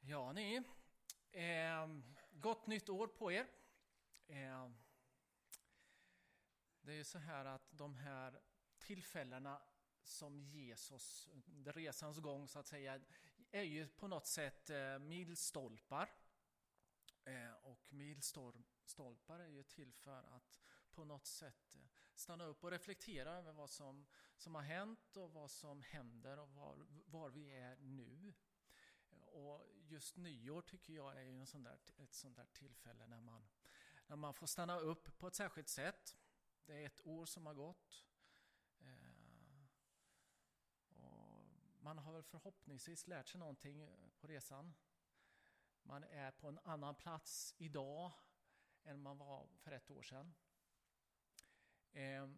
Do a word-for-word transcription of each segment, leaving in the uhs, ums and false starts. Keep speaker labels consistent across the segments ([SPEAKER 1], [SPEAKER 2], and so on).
[SPEAKER 1] Ja, ni. Eh, gott nytt år på er. Eh, det är ju så här att de här tillfällena som Jesus under resans gång så att säga är ju på något sätt eh, milstolpar. Eh, och milstolpar är ju till för att på något sätt stanna upp och reflektera över vad som, som har hänt och vad som händer och var, var vi är nu. Och just nyår tycker jag är en sån där, ett sånt där tillfälle när man, när man får stanna upp på ett särskilt sätt. Det är ett år som har gått. Eh, och man har väl förhoppningsvis lärt sig någonting på resan. Man är på en annan plats idag än man var för ett år sedan. Eh,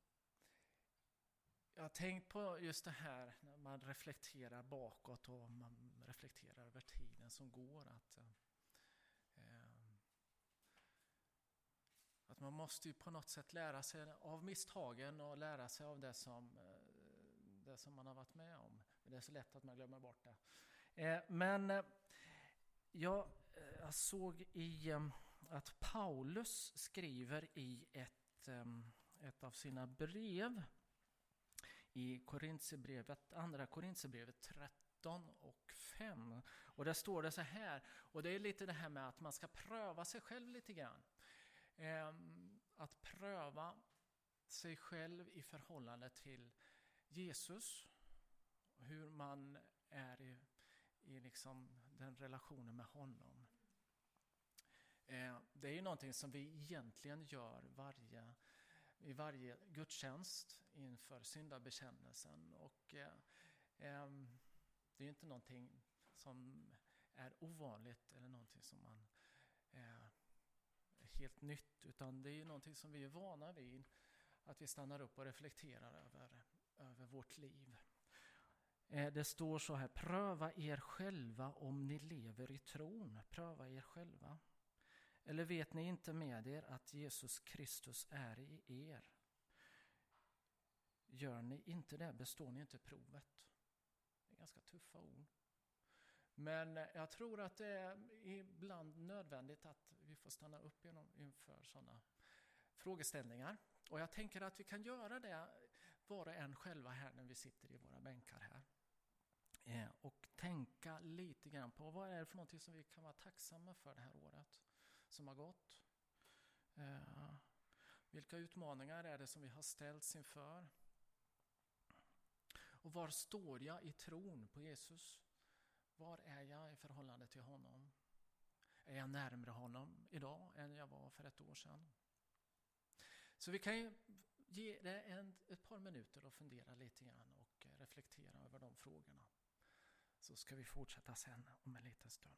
[SPEAKER 1] Jag har tänkt på just det här när man reflekterar bakåt och man reflekterar över tiden som går. Att, eh, att man måste ju på något sätt lära sig av misstagen och lära sig av det som, det som man har varit med om. Det är så lätt att man glömmer bort det. Eh, men eh, jag, jag såg i eh, att Paulus skriver i ett, eh, ett av sina brev i Korinthierbrevet, andra Korinthierbrevet tretton och fem. Och där står det så här, och det är lite det här med att man ska pröva sig själv lite grann. Ehm, att pröva sig själv i förhållande till Jesus. Hur man är i, i liksom den relationen med honom. Ehm, det är ju någonting som vi egentligen gör varje i varje gudstjänst inför syndabekännelsen. Och eh, eh, det är inte någonting som är ovanligt eller någonting som man eh, är helt nytt, utan det är någonting som vi är vana vid, att vi stannar upp och reflekterar över, över vårt liv. Eh, det står så här: pröva er själva om ni lever i tron. Pröva er själva. Eller vet ni inte med er att Jesus Kristus är i er? Gör ni inte det, består ni inte provet. Det är ganska tuffa ord. Men jag tror att det är ibland nödvändigt att vi får stanna upp inför sådana frågeställningar. Och jag tänker att vi kan göra det var och en själva här när vi sitter i våra bänkar här. Och tänka lite grann på vad är det för någonting som vi kan vara tacksamma för det här året som har gått. Eh, vilka utmaningar är det som vi har ställts inför? Och var står jag i tron på Jesus? Var är jag i förhållande till honom? Är jag närmare honom idag än jag var för ett år sedan? Så vi kan ju ge det en, ett par minuter och fundera lite grann och reflektera över de frågorna. Så ska vi fortsätta sen om en liten stund.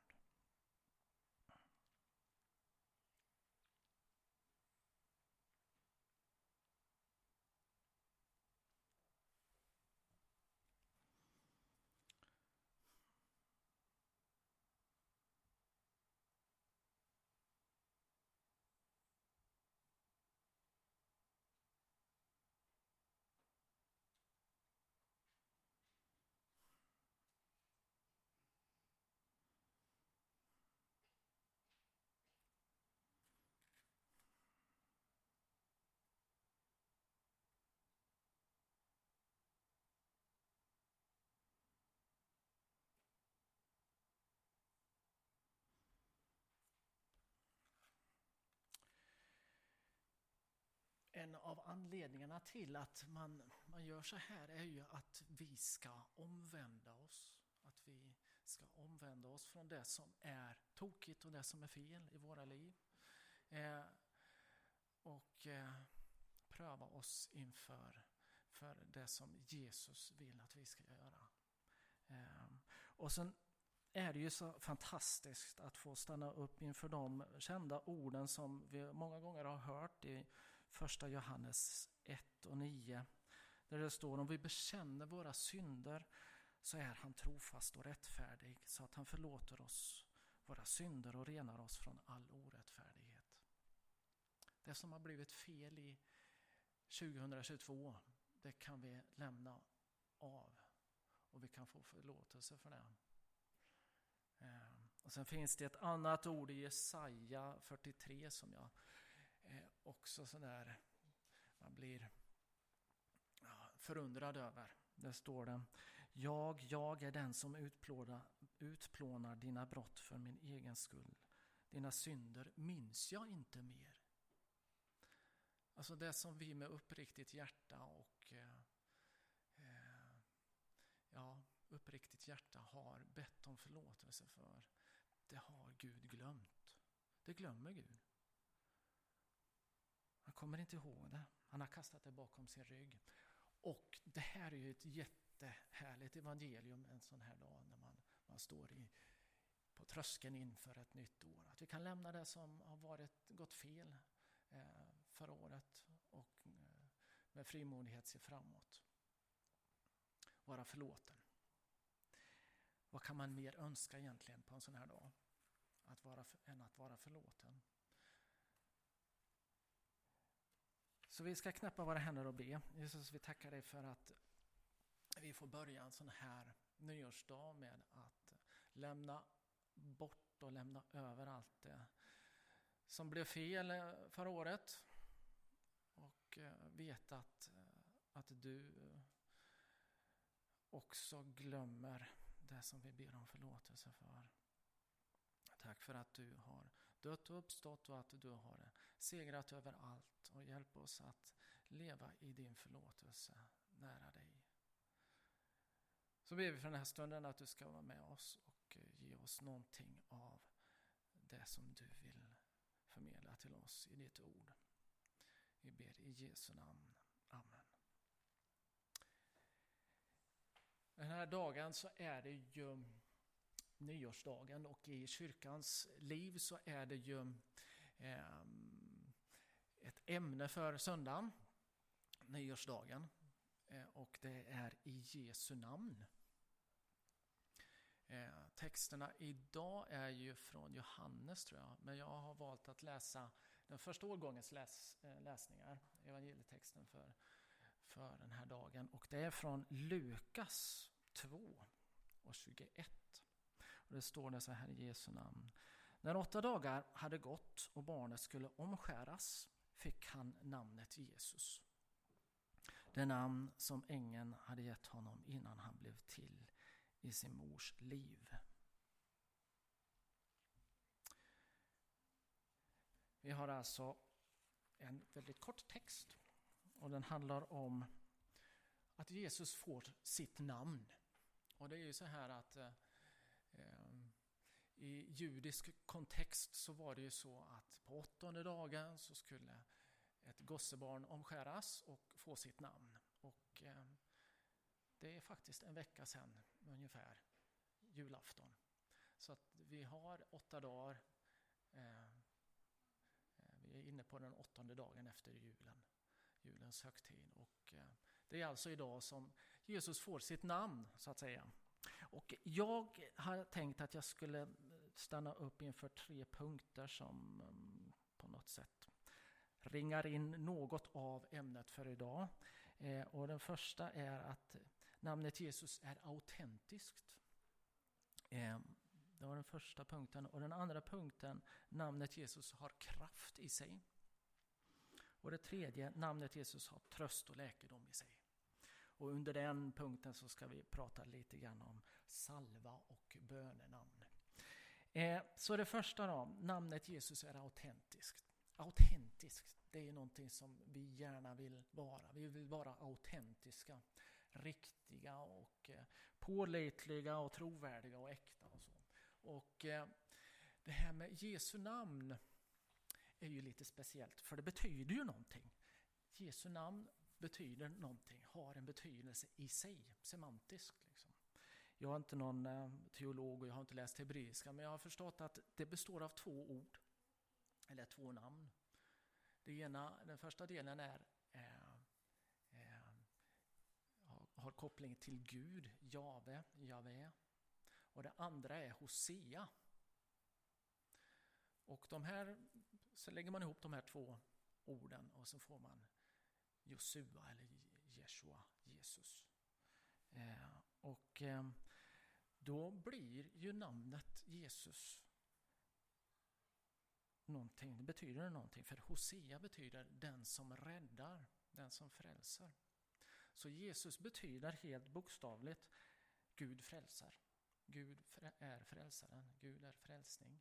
[SPEAKER 1] En av anledningarna till att man, man gör så här är ju att vi ska omvända oss. Att vi ska omvända oss från det som är tokigt och det som är fel i våra liv. Eh, och eh, pröva oss inför för det som Jesus vill att vi ska göra. Eh, och sen är det ju så fantastiskt att få stanna upp inför de kända orden som vi många gånger har hört i första Johannes ett och nio. Där det står: om vi bekänner våra synder så är han trofast och rättfärdig så att han förlåter oss våra synder och renar oss från all orättfärdighet. Det som har blivit fel i tjugohundratjugotvå, det kan vi lämna av och vi kan få förlåtelse för det. Och sen finns det ett annat ord i Jesaja fyrtiotre som jag eh, också sådär, man blir ja, förundrad över. Där står det: Jag, jag är den som utplånar, utplånar dina brott för min egen skull. Dina synder minns jag inte mer. Alltså det som vi med uppriktigt hjärta och eh, eh, ja, uppriktigt hjärta har bett om förlåtelse för, det har Gud glömt. Det glömmer Gud. Han kommer inte ihåg det. Han har kastat det bakom sin rygg. Och det här är ju ett jättehärligt evangelium en sån här dag när man, man står i, på tröskeln inför ett nytt år. Att vi kan lämna det som har varit gått fel eh, förra året och eh, med frimodighet se framåt. Vara förlåten. Vad kan man mer önska egentligen på en sån här dag att vara, än att vara förlåten? Så vi ska knäppa våra händer och be. Jesus, vi tackar dig för att vi får börja en sån här nyårsdag med att lämna bort och lämna över allt det som blev fel förra året. Och veta att, att du också glömmer det som vi ber om förlåtelse för. Tack för att du har dött och uppstått och att du har segrat över allt, och hjälp oss att leva i din förlåtelse nära dig. Så ber vi för den här stunden att du ska vara med oss och ge oss någonting av det som du vill förmedla till oss i ditt ord. Vi ber i Jesu namn. Amen. Den här dagen så är det ju nyårsdagen, och i kyrkans liv så är det ju eh, ett ämne för söndagen, nyårsdagen, eh, och det är i Jesu namn. Eh, texterna idag är ju från Johannes, tror jag, men jag har valt att läsa den första årgångens läs, eh, läsningar, evangelietexten för, för den här dagen, och det är från Lukas två och tjugoett. Och det står det så här i Jesu namn: När åtta dagar hade gått och barnet skulle omskäras fick han namnet Jesus. Det namn som ängeln hade gett honom innan han blev till i sin mors liv. Vi har alltså en väldigt kort text, och den handlar om att Jesus får sitt namn. Och det är ju så här att eh, i judisk kontext så var det ju så att på åttonde dagen så skulle ett gossebarn omskäras och få sitt namn. Och eh, det är faktiskt en vecka sedan ungefär, julafton. Så att vi har åtta dagar, eh, vi är inne på den åttonde dagen efter julen, julens högtid. Och eh, det är alltså idag som Jesus får sitt namn, så att säga. Och jag har tänkt att jag skulle stanna upp inför tre punkter som um, på något sätt ringar in något av ämnet för idag. Eh, och den första är att namnet Jesus är autentiskt. Eh, det var den första punkten. Och den andra punkten, namnet Jesus har kraft i sig. Och det tredje, namnet Jesus har tröst och läkedom i sig. Och under den punkten så ska vi prata lite grann om salva och bönenamn. Eh, så det första då, namnet Jesus är autentiskt. Autentiskt, det är någonting som vi gärna vill vara. Vi vill vara autentiska, riktiga och eh, pålitliga och trovärdiga och äkta och så. Och eh, det här med Jesu namn är ju lite speciellt, för det betyder ju någonting. Jesu namn betyder någonting, har en betydelse i sig, semantiskt liksom. Jag är inte någon eh, teolog och jag har inte läst hebreiska, men jag har förstått att det består av två ord, eller två namn. Det ena, den första delen är eh, eh, har, har koppling till Gud, Jave, Jave, och det andra är Hosea. Och de här, så lägger man ihop de här två orden och så får man Josua eller Jeshua, Jesus. Eh, och eh, då blir ju namnet Jesus någonting, det betyder någonting. För Hosea betyder den som räddar, den som frälser. Så Jesus betyder helt bokstavligt Gud frälsar. Gud är frälsaren, Gud är frälsning.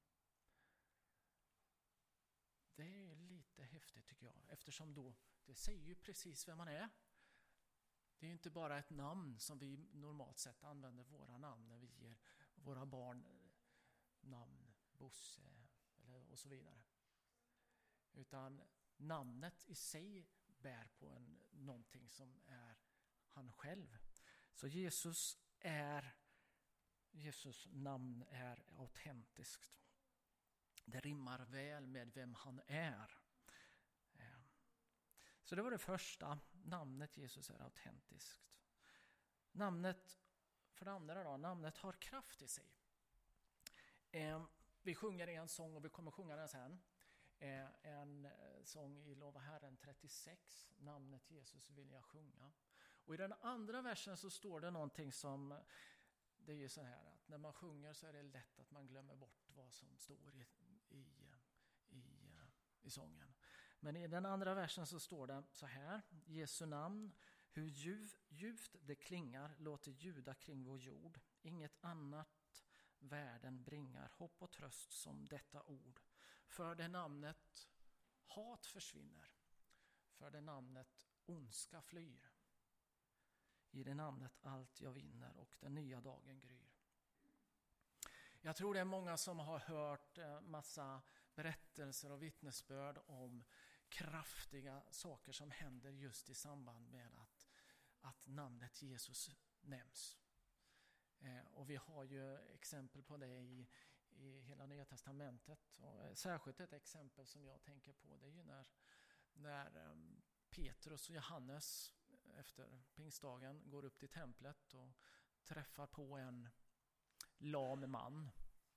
[SPEAKER 1] Det är lite häftigt tycker jag, eftersom då det säger ju precis vem man är. Det är inte bara ett namn som vi normalt sett använder våra namn när vi ger våra barn namn, Bosse eller och så vidare. Utan namnet i sig bär på en, någonting som är han själv. Så Jesus är Jesus namn är autentiskt. Det rimmar väl med vem han är. Så det var det första. Namnet Jesus är autentiskt. Namnet, för det andra då, namnet har kraft i sig. Eh, vi sjunger en sång och vi kommer sjunga den sen. Eh, en sång i Lova Herren trettiosex. Namnet Jesus vill jag sjunga. Och i den andra versen så står det någonting som, det är ju så här att när man sjunger så är det lätt att man glömmer bort vad som står i, i, i, i sången. Men i den andra versen så står det så här: Jesu namn, hur djuv, djupt det klingar, låter ljuda kring vår jord. Inget annat världen bringar hopp och tröst som detta ord. För det namnet hat försvinner, för det namnet ondska flyr. I det namnet allt jag vinner och den nya dagen gryr. Jag tror det är många som har hört massa berättelser och vittnesbörd om kraftiga saker som händer just i samband med att, att namnet Jesus nämns. Eh, och vi har ju exempel på det i, i hela Nya Testamentet. Och särskilt ett exempel som jag tänker på, det är ju när, när um, Petrus och Johannes efter pingstdagen går upp till templet och träffar på en lam man.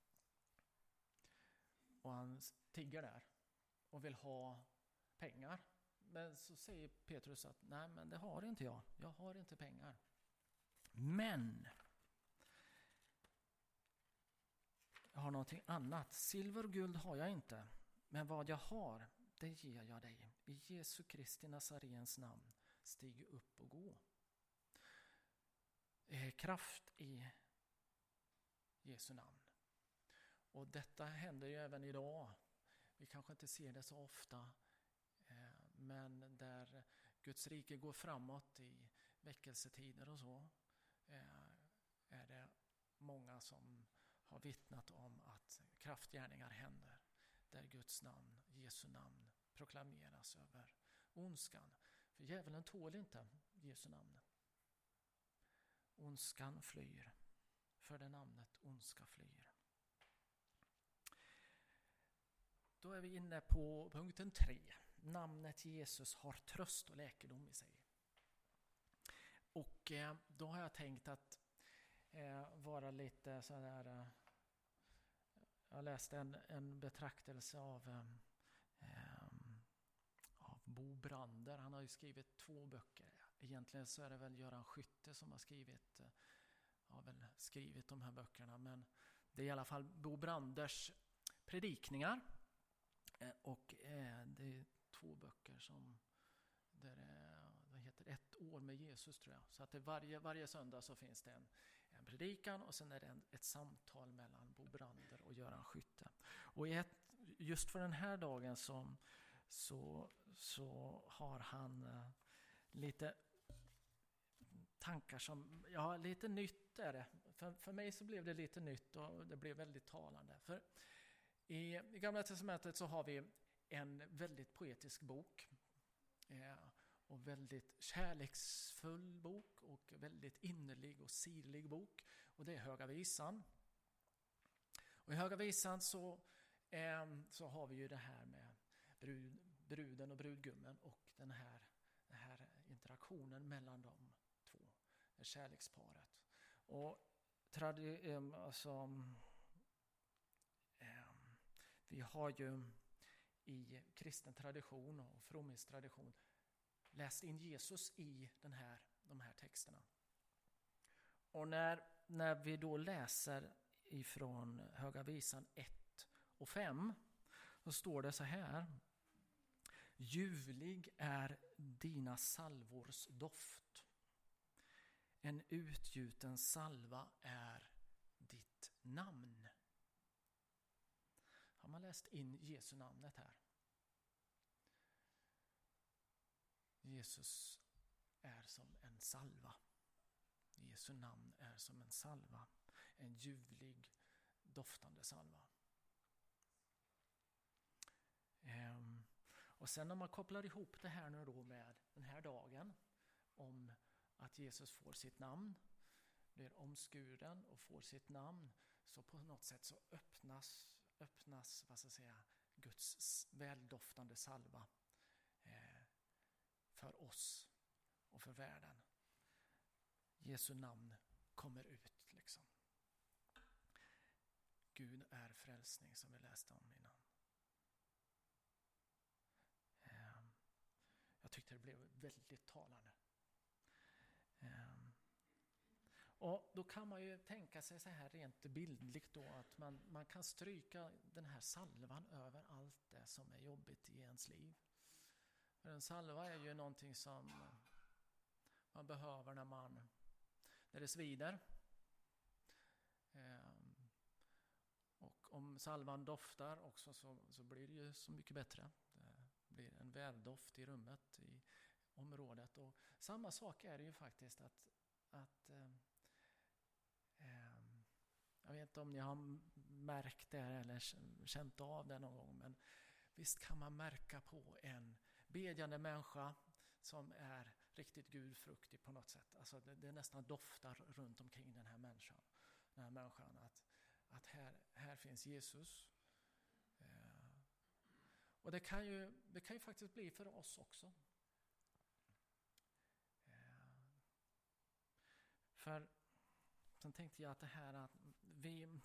[SPEAKER 1] Och han tigger där och vill ha pengar. Men så säger Petrus att nej, men det har inte jag. Jag har inte pengar. Men jag har någonting annat. Silver och guld har jag inte. Men vad jag har, det ger jag dig. I Jesu Kristi Nazarens namn, stig upp och gå. Eh, kraft i Jesu namn. Och detta händer ju även idag. Vi kanske inte ser det så ofta. Eh, men där Guds rike går framåt i väckelsetider och så. Eh, är det många som har vittnat om att kraftgärningar händer. Där Guds namn, Jesu namn, proklameras över ondskan. För djävulen tål inte Jesu namn. Ondskan flyr. För det namnet ondska flyr. Då är vi inne på punkten tre. Namnet Jesus har tröst och läkedom i sig. Och eh, då har jag tänkt att eh, vara lite så där. Eh, jag läste en, en betraktelse av, eh, av Bo Brander. Han har ju skrivit två böcker. Egentligen så är det väl Göran Skytte som har skrivit, eh, har väl skrivit de här böckerna. Men det är i alla fall Bo Branders predikningar. Eh, och eh, det är två böcker som där är, det heter Ett år med Jesus, tror jag. Så att det varje, varje söndag så finns det en, en predikan och sen är det en, ett samtal mellan Bo Brander och Göran Skytte. Och ett, just för den här dagen så, så, så har han uh, lite tankar som, ja, lite nytt är det. För, för mig så blev det lite nytt och det blev väldigt talande. För i, i Gamla testamentet så har vi en väldigt poetisk bok. Eh, och väldigt kärleksfull bok och väldigt innerlig och sirlig bok. Och det är Höga visan. Och i Höga visan så, eh, så har vi ju det här med brud, bruden och brudgummen och den här, den här interaktionen mellan de två, det kärleksparet. Och tradi- eh, alltså, eh, vi har ju i kristen tradition och fromhetstradition läst in Jesus i den här, de här texterna. Och när när vi då läser ifrån Höga visan ett och fem, så står det så här: ljuvlig är dina salvors doft. En utgjuten salva är ditt namn. Har man läst in Jesu namnet här? Jesus är som en salva. Jesu namn är som en salva. En ljuvlig, doftande salva. Ehm, och sen när man kopplar ihop det här nu då med den här dagen, om att Jesus får sitt namn, blir omskuren och får sitt namn, så på något sätt så öppnas, öppnas vad ska jag säga, Guds väldoftande salva eh, för oss och för världen. Jesu namn kommer ut liksom. Gud är frälsning, som vi läste om innan. Eh, jag tyckte det blev väldigt talande. Eh, och då kan man ju tänka sig så här rent bildligt då, att man, man kan stryka den här salvan över allt det som är jobbigt i ens liv. För en salva är ju någonting som man behöver när man när det svider. Ehm, och om salvan doftar också, så, så blir det ju så mycket bättre. Det blir en väldoft i rummet, i området. Och samma sak är det ju faktiskt att, att eh, eh, jag vet inte om ni har märkt det eller känt av det någon gång, men visst kan man märka på en bedjande människa som är riktigt gudfruktig på något sätt. Alltså det, det nästan doftar runt omkring den här människan. Den här människan att, att här, här finns Jesus. Eh, och det kan, ju, det kan ju faktiskt bli för oss också. Eh, för sen tänkte jag att det här att vi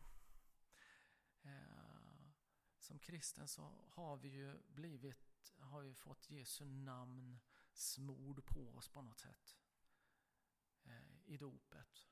[SPEAKER 1] eh, som kristen så har vi ju blivit, har vi fått Jesu namn smord på oss på något sätt eh, i dopet.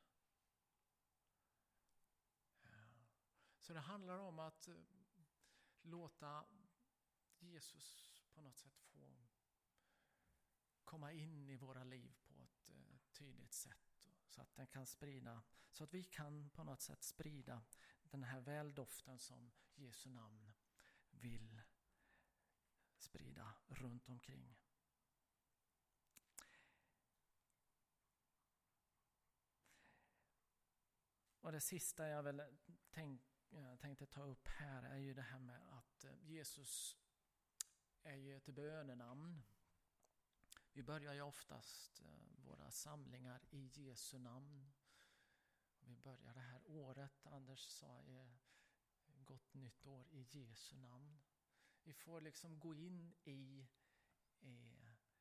[SPEAKER 1] Eh, så det handlar om att eh, låta Jesus på något sätt få komma in i våra liv på ett eh, tydligt sätt, så att den kan sprida, så att vi kan på något sätt sprida den här väldoften som Jesu namn vill sprida runt omkring. Och det sista jag väl tänk, jag tänkte ta upp här är ju det här med att Jesus är ju ett bönenamn. Vi börjar ju oftast våra samlingar i Jesu namn. Vi börjar det här året, Anders sa, är gott nytt år i Jesu namn. Vi får liksom gå in i, i,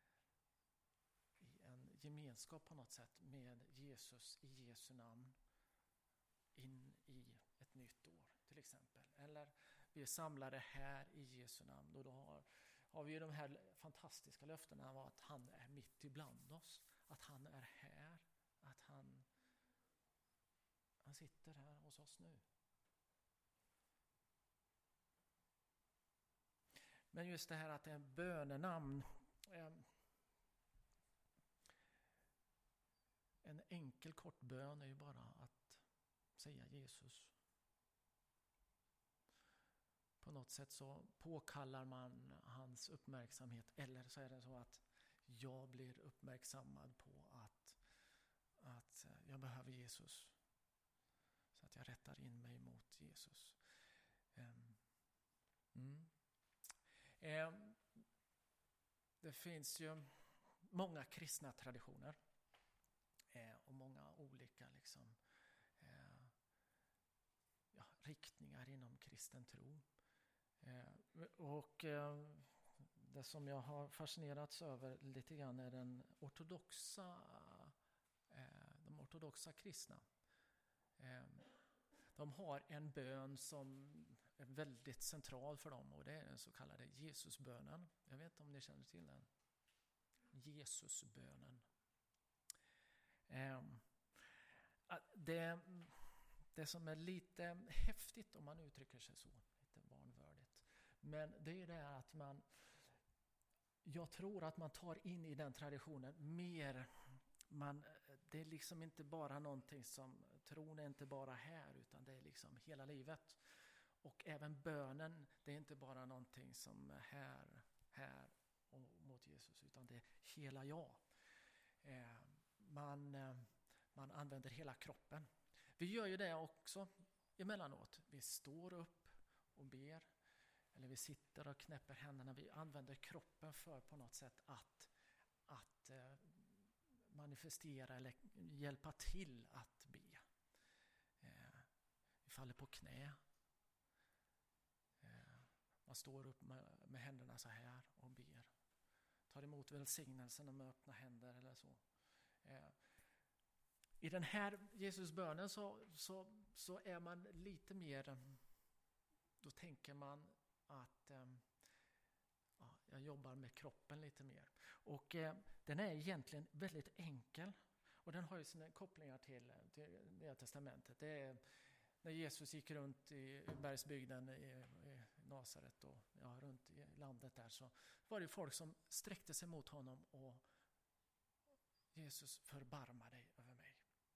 [SPEAKER 1] i en gemenskap på något sätt med Jesus i Jesu namn in i ett nytt år till exempel. Eller vi är samlade här i Jesu namn, och då har, har vi ju de här fantastiska löftena om att han är mitt ibland oss, att han är här, att han, han sitter här hos oss nu. Men just det här att det är en bönenamn. En enkel kort bön är ju bara att säga Jesus. På något sätt så påkallar man hans uppmärksamhet. Eller så är det så att jag blir uppmärksammad på att, att jag behöver Jesus. Så att jag rättar in mig mot Jesus. Mm. Det finns ju många kristna traditioner och många olika liksom, ja, riktningar inom kristen tro. Och det som jag har fascinerats över lite grann är den ortodoxa, de ortodoxa kristna. De har en bön som är väldigt central för dem, och det är den så kallade Jesusbönen. Jag vet inte om ni känner till den. Jesusbönen. det, det som är lite häftigt, om man uttrycker sig så, lite vanvördigt, men det är det att man, jag tror att man tar in i den traditionen mer, man, det är liksom inte bara någonting som, tron är inte bara här, utan det är liksom hela livet. Och även bönen, det är inte bara någonting som är här, här och mot Jesus, utan det är hela jag. Eh, man, eh, man använder hela kroppen. Vi gör ju det också emellanåt. Vi står upp och ber, eller vi sitter och knäpper händerna. Vi använder kroppen för på något sätt att, att eh, manifestera eller hjälpa till att be. Eh, vi faller på knä. Man står upp med, med händerna så här och ber. Tar emot välsignelsen med öppna händer eller så. Eh, I den här Jesusbönen så, så, så är man lite mer, då tänker man att eh, ja, jag jobbar med kroppen lite mer. Och eh, den är egentligen väldigt enkel. Och den har ju sina kopplingar till, till Nya testamentet. Det är när Jesus gick runt i bergsbygden i, i Nasaret och ja, runt i landet där, så var det folk som sträckte sig mot honom och Jesus, förbarma dig över mig.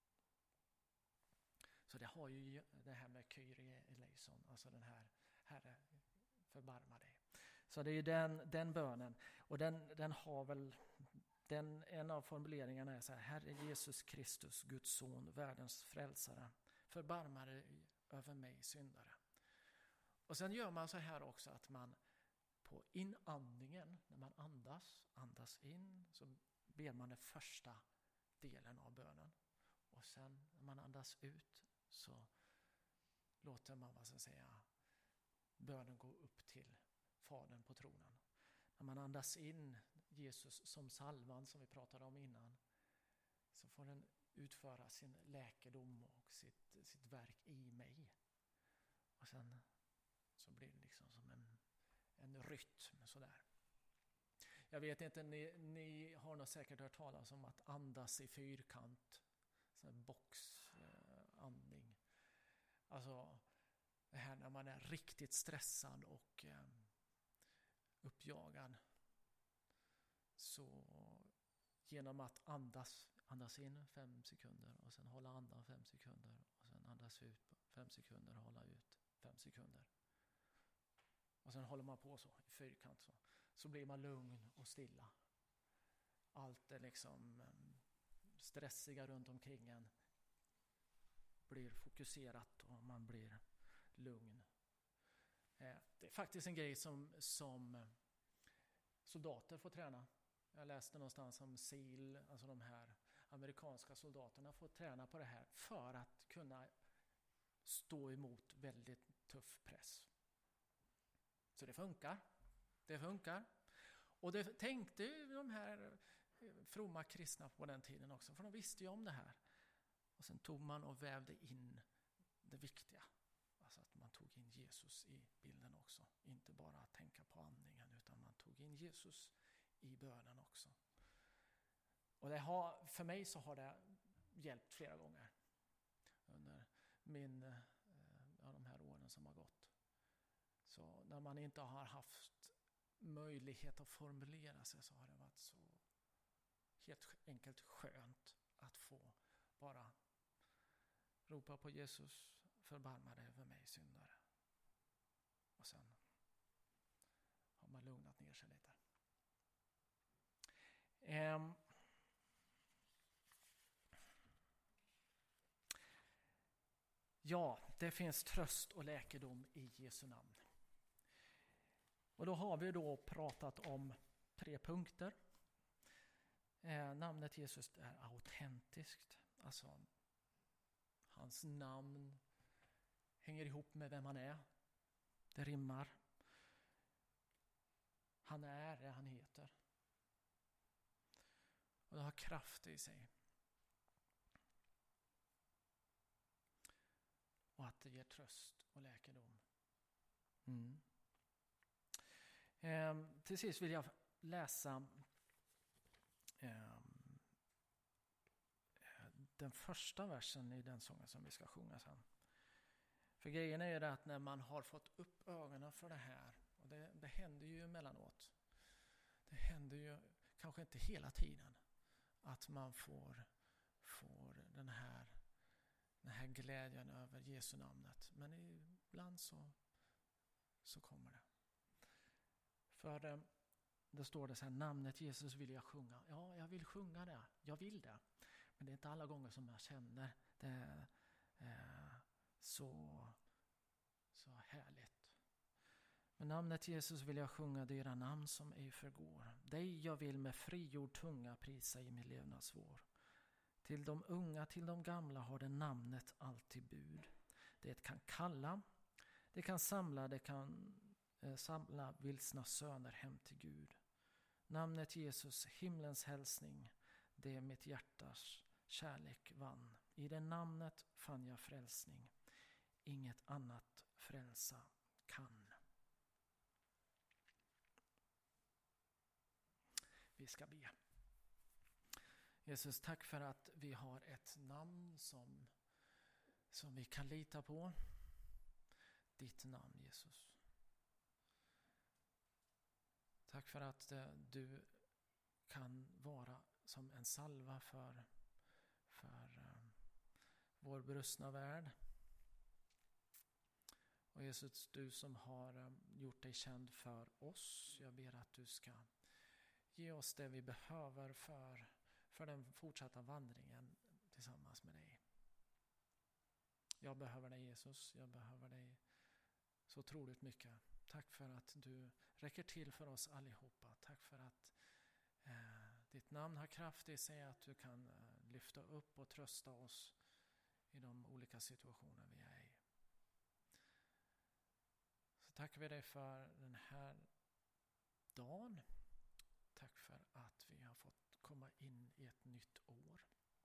[SPEAKER 1] Så det har ju det här med Kyrie eleison, alltså den här Herre, förbarma dig. Så det är ju den, den bönen, och den, den har väl, den, en av formuleringarna är så här: Herre Jesus Kristus, Guds son, världens frälsare, förbarma dig över mig syndare. Och sen gör man så här också att man på inandningen, när man andas, andas in, så ber man den första delen av bönen. Och sen när man andas ut så låter man, vad ska jag säga, bönen gå upp till Fadern på tronen. När man andas in Jesus som salvan som vi pratade om innan, så får den utföra sin läkedom och sitt, sitt verk i mig. Och sen så blir det liksom som en, en rytm sådär. Jag vet inte, ni, ni har nog säkert hört talas om att andas i fyrkant. Sån här boxandning. Eh, alltså det här när man är riktigt stressad och eh, uppjagad. Så genom att andas, andas in fem sekunder och sen hålla andan fem sekunder och sen andas ut fem sekunder och hålla ut fem sekunder. Och sen håller man på så i fyrkant så. Så blir man lugn och stilla. Allt är liksom um, stressiga runt omkring en blir fokuserat och man blir lugn. Eh, det är faktiskt en grej som, som soldater får träna. Jag läste någonstans om S E A L, alltså de här amerikanska soldaterna får träna på det här för att kunna stå emot väldigt tuff press. Så det funkar. Det funkar. Och det tänkte ju de här fromma kristna på den tiden också, för de visste ju om det här. Och sen tog man och vävde in det viktiga. Alltså att man tog in Jesus i bilden också. Inte bara att tänka på andningen, utan man tog in Jesus i bönen också. Och det har, för mig så har det hjälpt flera gånger under min, ja, de här åren som har gått. Så när man inte har haft möjlighet att formulera sig så har det varit så helt enkelt skönt att få bara ropa på Jesus, förbarma dig över mig syndare. Och sen har man lugnat ner sig lite. Um, ja, det finns tröst och läkedom i Jesu namn. Och då har vi då pratat om tre punkter. Eh, namnet Jesus är autentiskt. Alltså hans namn hänger ihop med vem han är. Det rimmar. Han är det han heter. Och det har kraft i sig. Och att det ger tröst och läkedom. Mm. Eh, till sist vill jag läsa eh, den första versen i den sången som vi ska sjunga sen. För grejen är ju det att när man har fått upp ögonen för det här, och det, det händer ju emellanåt, det händer ju kanske inte hela tiden, att man får, får den här den här glädjen över Jesu namnet. Men ibland så, så kommer det. För eh, det står det så här, namnet Jesus vill jag sjunga. Ja, jag vill sjunga det. Jag vill det. Men det är inte alla gånger som jag känner det eh, så, så härligt. Men namnet Jesus vill jag sjunga, det är era namn som ej förgår. Dig jag vill med frigjord tunga prisa i min levnadsvår. Till de unga, till de gamla har det namnet alltid bud. Det kan kalla, det kan samla, det kan eh, samla vilsna söner hem till Gud. Namnet Jesus, himlens hälsning, det mitt hjärtas kärlek vann. I det namnet fann jag frälsning, inget annat frälsa kan. Vi ska be. Jesus, tack för att vi har ett namn som, som vi kan lita på. Ditt namn, Jesus. Tack för att eh, du kan vara som en salva för, för eh, vår brustna värld. Och Jesus, du som har eh, gjort dig känd för oss, jag ber att du ska ge oss det vi behöver för för den fortsatta vandringen tillsammans med dig. Jag behöver dig, Jesus. Jag behöver dig så otroligt mycket. Tack för att du räcker till för oss allihopa. Tack för att eh, ditt namn har kraft i sig, att du kan eh, lyfta upp och trösta oss i de olika situationer vi är i. Så tackar vi dig för den här dagen. Tack för att vi har fått komma in i ett nytt år.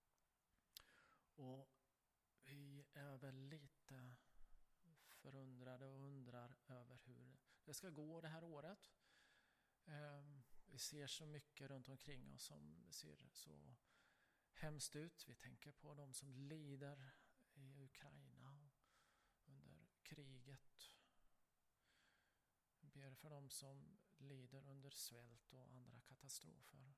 [SPEAKER 1] Och vi är väl lite förundrade och undrar över hur det ska gå det här året. Vi ser så mycket runt omkring oss som ser så hemskt ut. Vi tänker på de som lider i Ukraina under kriget. Vi ber för de som lider under svält och andra katastrofer.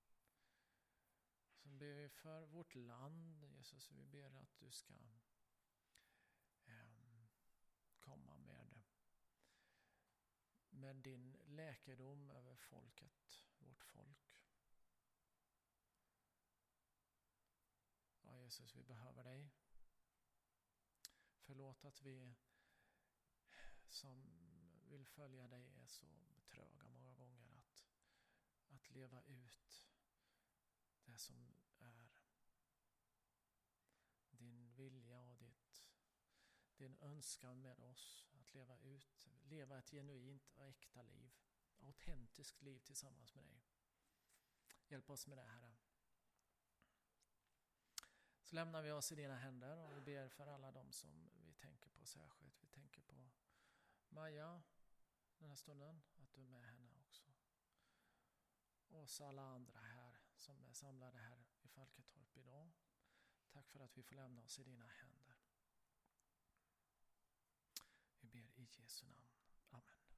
[SPEAKER 1] Så ber vi för vårt land, Jesus, vi ber att du ska eh, komma med, med din läkedom över folket, vårt folk. Ja, Jesus, vi behöver dig. Förlåt att vi som vill följa dig är så tröga många gånger att, att leva ut det som är din vilja och ditt, din önskan med oss, att leva ut, leva ett genuint och äkta liv, autentiskt liv tillsammans med dig. Hjälp oss med det, Herre. Så lämnar vi oss i dina händer och vi ber för alla de som vi tänker på särskilt. Vi tänker på Maja den här stunden, att du är med henne också. Och så alla andra här som är samlade här i Falketorp idag. Tack för att vi får lämna oss i dina händer. Vi ber i Jesu namn.